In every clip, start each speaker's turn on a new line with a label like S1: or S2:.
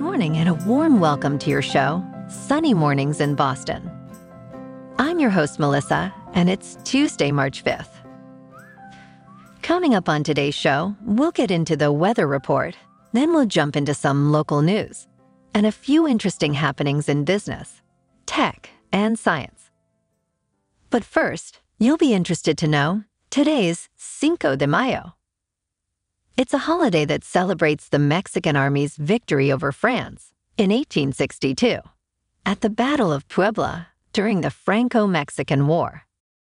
S1: Good morning and a warm welcome to your show, Sunny Mornings in Boston. I'm your host, Melissa, and it's Tuesday, March 5th. Coming up on today's show, we'll get into the weather report, then we'll jump into some local news, and a few interesting happenings in business, tech, and science. But first, you'll be interested to know today's Cinco de Mayo. It's a holiday that celebrates the Mexican Army's victory over France in 1862 at the Battle of Puebla during the Franco-Mexican War.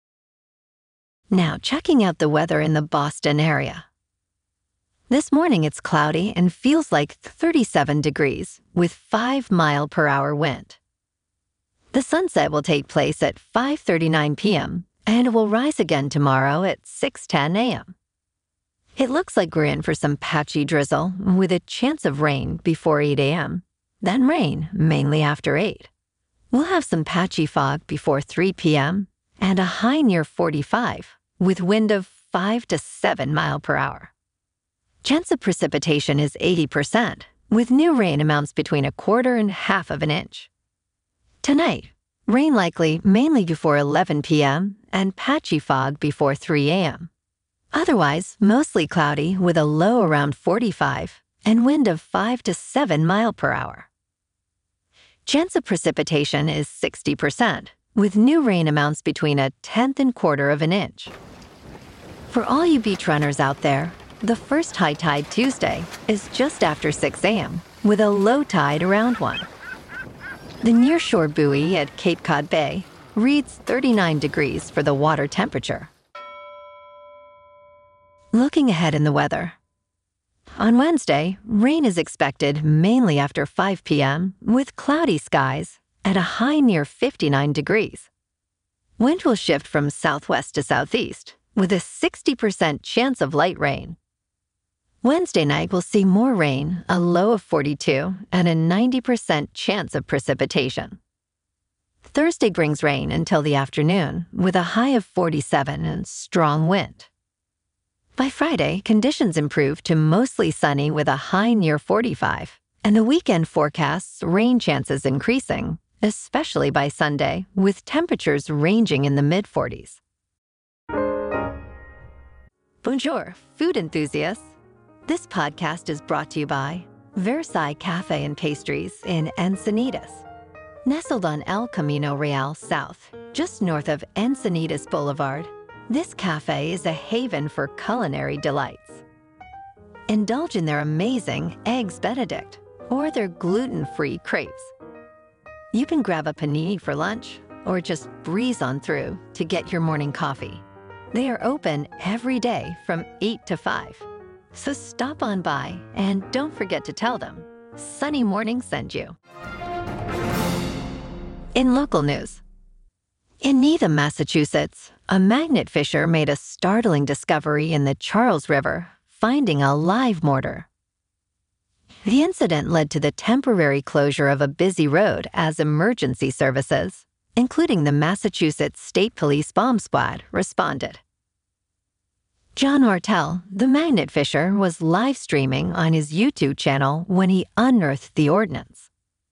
S1: Now, checking out the weather in the Boston area. This morning it's cloudy and feels like 37 degrees with 5-mile-per-hour wind. The sunset will take place at 5:39 p.m. and will rise again tomorrow at 6:10 a.m. It looks like we're in for some patchy drizzle with a chance of rain before 8 a.m., then rain mainly after 8. We'll have some patchy fog before 3 p.m. and a high near 45 with wind of 5 to 7 miles per hour. Chance of precipitation is 80%, with new rain amounts between 1/4 and 1/2 of an inch. Tonight, rain likely mainly before 11 p.m. and patchy fog before 3 a.m. Otherwise, mostly cloudy with a low around 45 and wind of 5 to 7 miles per hour. Chance of precipitation is 60%, with new rain amounts between 1/10 and 1/4 of an inch. For all you beach runners out there, the first high tide Tuesday is just after 6 a.m., with a low tide around 1. The nearshore buoy at Cape Cod Bay reads 39 degrees for the water temperature. Looking ahead in the weather. On Wednesday, rain is expected mainly after 5 p.m. with cloudy skies at a high near 59 degrees. Wind will shift from southwest to southeast with a 60% chance of light rain. Wednesday night will see more rain, a low of 42, and a 90% chance of precipitation. Thursday brings rain until the afternoon with a high of 47 and strong wind. By Friday, conditions improve to mostly sunny with a high near 45, and the weekend forecasts rain chances increasing, especially by Sunday, with temperatures ranging in the mid-40s. Bonjour, food enthusiasts. This podcast is brought to you by Versailles Cafe and Pastries in Encinitas. Nestled on El Camino Real South, just north of Encinitas Boulevard, this cafe is a haven for culinary delights. Indulge in their amazing Eggs Benedict or their gluten-free crepes. You can grab a panini for lunch or just breeze on through to get your morning coffee. They are open every day from 8 to 5. So stop on by and don't forget to tell them Sunny Morning sent you. In local news. In Needham, Massachusetts, a magnet fisher made a startling discovery in the Charles River, finding a live mortar. The incident led to the temporary closure of a busy road as emergency services, including the Massachusetts State Police Bomb Squad, responded. John Martell, the magnet fisher, was live streaming on his YouTube channel when he unearthed the ordnance.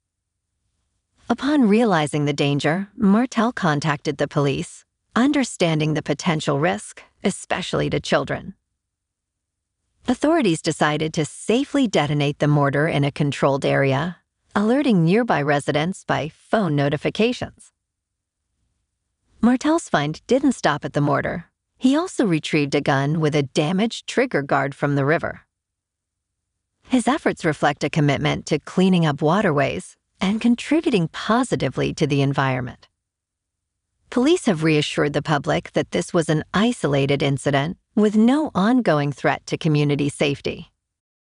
S1: Upon realizing the danger, Martell contacted the police, understanding the potential risk, especially to children. Authorities decided to safely detonate the mortar in a controlled area, alerting nearby residents by phone notifications. Martell's find didn't stop at the mortar. He also retrieved a gun with a damaged trigger guard from the river. His efforts reflect a commitment to cleaning up waterways and contributing positively to the environment. Police have reassured the public that this was an isolated incident with no ongoing threat to community safety.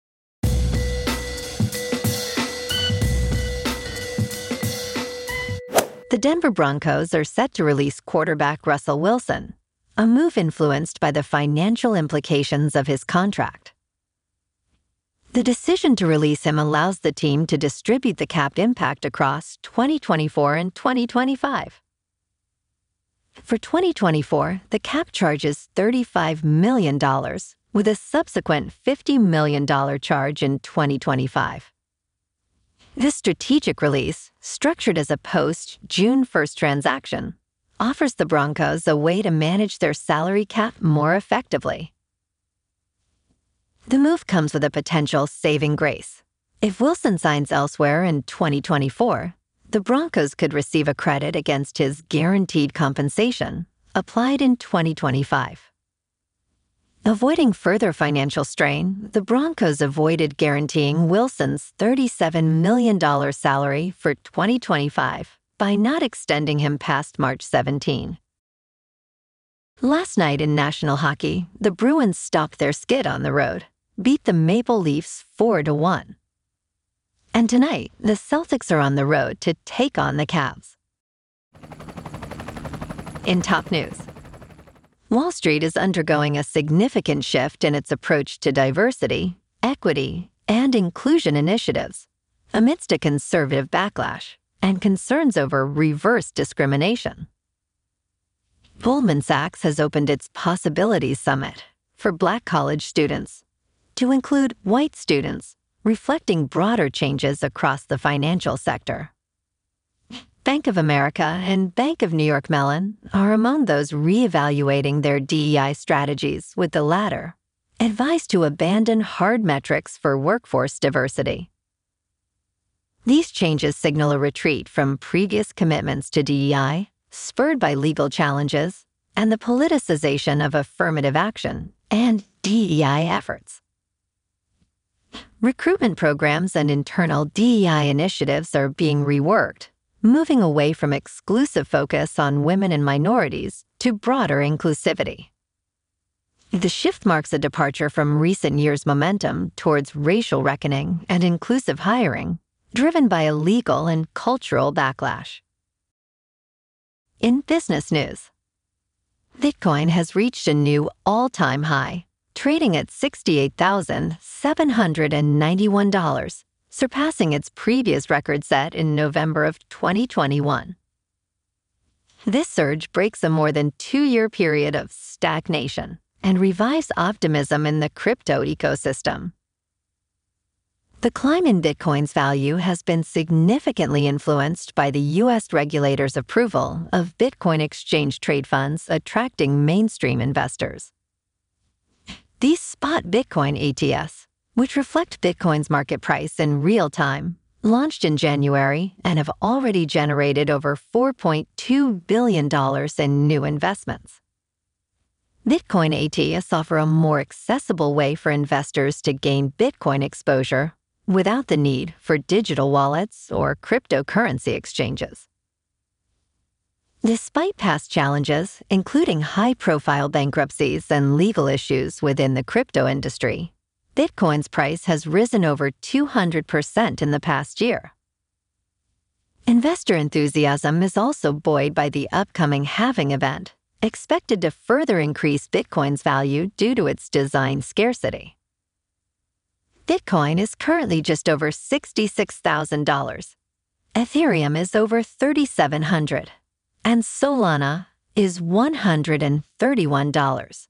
S1: The Denver Broncos are set to release quarterback Russell Wilson, a move influenced by the financial implications of his contract. The decision to release him allows the team to distribute the cap impact across 2024 and 2025. For 2024, the cap charges $35 million, with a subsequent $50 million charge in 2025. This strategic release, structured as a post-June 1st transaction, offers the Broncos a way to manage their salary cap more effectively. The move comes with a potential saving grace. If Wilson signs elsewhere in 2024, the Broncos could receive a credit against his guaranteed compensation applied in 2025. Avoiding further financial strain, the Broncos avoided guaranteeing Wilson's $37 million salary for 2025 by not extending him past March 17. Last night in National Hockey, the Bruins stopped their skid on the road, beat the Maple Leafs 4-1. And tonight, the Celtics are on the road to take on the Cavs. In top news, Wall Street is undergoing a significant shift in its approach to diversity, equity, and inclusion initiatives, amidst a conservative backlash and concerns over reverse discrimination. Goldman Sachs has opened its Possibilities Summit for Black college students to include white students, reflecting broader changes across the financial sector. Bank of America and Bank of New York Mellon are among those reevaluating their DEI strategies, with the latter advised to abandon hard metrics for workforce diversity. These changes signal a retreat from previous commitments to DEI, spurred by legal challenges and the politicization of affirmative action and DEI efforts. Recruitment programs and internal DEI initiatives are being reworked, moving away from exclusive focus on women and minorities to broader inclusivity. The shift marks a departure from recent years' momentum towards racial reckoning and inclusive hiring, driven by a legal and cultural backlash. In business news, Bitcoin has reached a new all-time high, trading at $68,791, surpassing its previous record set in November of 2021. This surge breaks a more than 2-year period of stagnation and revives optimism in the crypto ecosystem. The climb in Bitcoin's value has been significantly influenced by the U.S. regulators' approval of Bitcoin exchange trade funds attracting mainstream investors. These spot Bitcoin ETFs, which reflect Bitcoin's market price in real time, launched in January and have already generated over $4.2 billion in new investments. Bitcoin ETFs offer a more accessible way for investors to gain Bitcoin exposure without the need for digital wallets or cryptocurrency exchanges. Despite past challenges, including high-profile bankruptcies and legal issues within the crypto industry, Bitcoin's price has risen over 200% in the past year. Investor enthusiasm is also buoyed by the upcoming halving event, expected to further increase Bitcoin's value due to its design scarcity. Bitcoin is currently just over $66,000. Ethereum is over $3,700, and Solana is $131.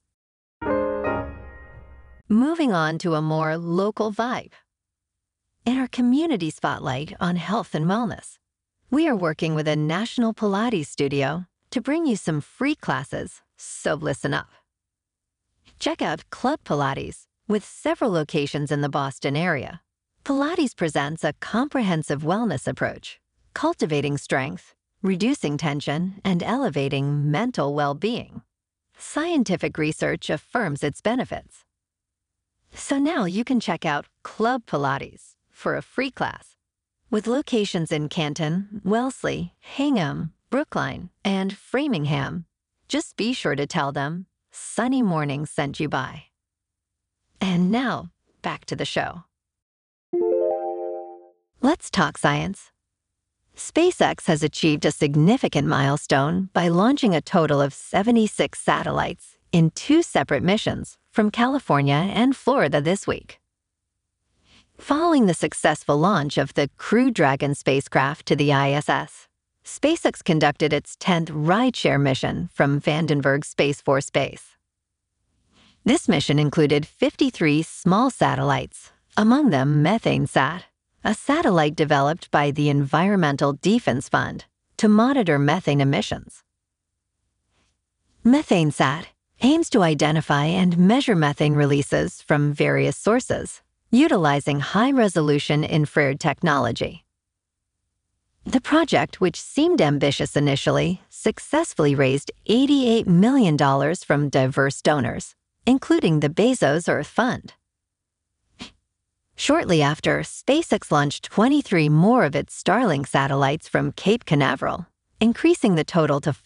S1: Moving on to a more local vibe. In our community spotlight on health and wellness, we are working with a national Pilates studio to bring you some free classes, so listen up. Check out Club Pilates, with several locations in the Boston area. Pilates presents a comprehensive wellness approach, cultivating strength, reducing tension, and elevating mental well-being. Scientific research affirms its benefits. So now you can check out Club Pilates for a free class. With locations in Canton, Wellesley, Hingham, Brookline, and Framingham, just be sure to tell them Sunny Morning sent you by. And now, back to the show. Let's talk science. SpaceX has achieved a significant milestone by launching a total of 76 satellites in 2 separate missions from California and Florida this week. Following the successful launch of the Crew Dragon spacecraft to the ISS, SpaceX conducted its 10th rideshare mission from Vandenberg Space Force Base. This mission included 53 small satellites, among them MethaneSat, a satellite developed by the Environmental Defense Fund to monitor methane emissions. MethaneSat aims to identify and measure methane releases from various sources, utilizing high-resolution infrared technology. The project, which seemed ambitious initially, successfully raised $88 million from diverse donors, including the Bezos Earth Fund. Shortly after, SpaceX launched 23 more of its Starlink satellites from Cape Canaveral, increasing the total to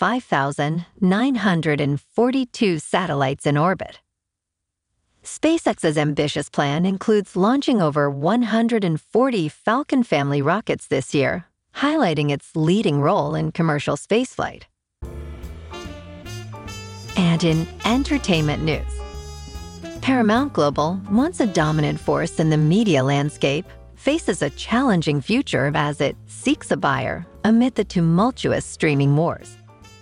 S1: 5,942 satellites in orbit. SpaceX's ambitious plan includes launching over 140 Falcon family rockets this year, highlighting its leading role in commercial spaceflight. And in entertainment news, Paramount Global, once a dominant force in the media landscape, faces a challenging future as it seeks a buyer amid the tumultuous streaming wars.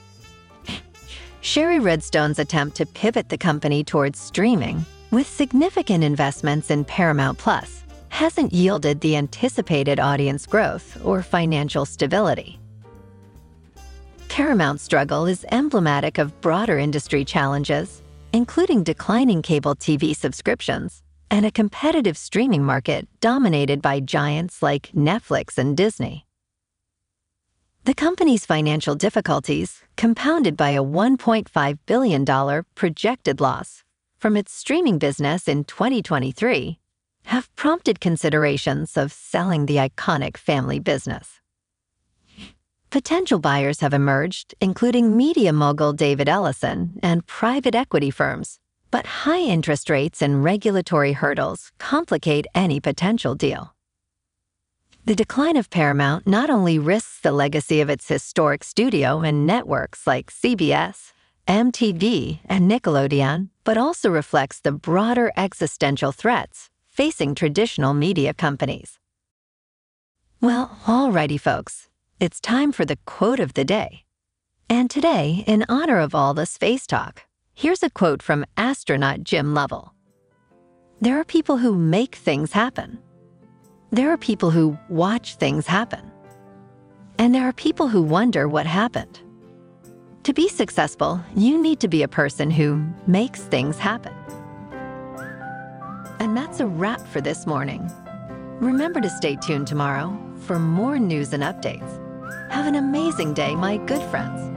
S1: Sherry Redstone's attempt to pivot the company towards streaming, with significant investments in Paramount Plus, hasn't yielded the anticipated audience growth or financial stability. Paramount's struggle is emblematic of broader industry challenges, including declining cable TV subscriptions and a competitive streaming market dominated by giants like Netflix and Disney. The company's financial difficulties, compounded by a $1.5 billion projected loss from its streaming business in 2023, have prompted considerations of selling the iconic family business. Potential buyers have emerged, including media mogul David Ellison and private equity firms, but high interest rates and regulatory hurdles complicate any potential deal. The decline of Paramount not only risks the legacy of its historic studio and networks like CBS, MTV, and Nickelodeon, but also reflects the broader existential threats facing traditional media companies. Well, alrighty folks, it's time for the quote of the day. And today, in honor of all the space talk, here's a quote from astronaut Jim Lovell. There are people who make things happen. There are people who watch things happen. And there are people who wonder what happened. To be successful, you need to be a person who makes things happen. And that's a wrap for this morning. Remember to stay tuned tomorrow for more news and updates. Have an amazing day, my good friends.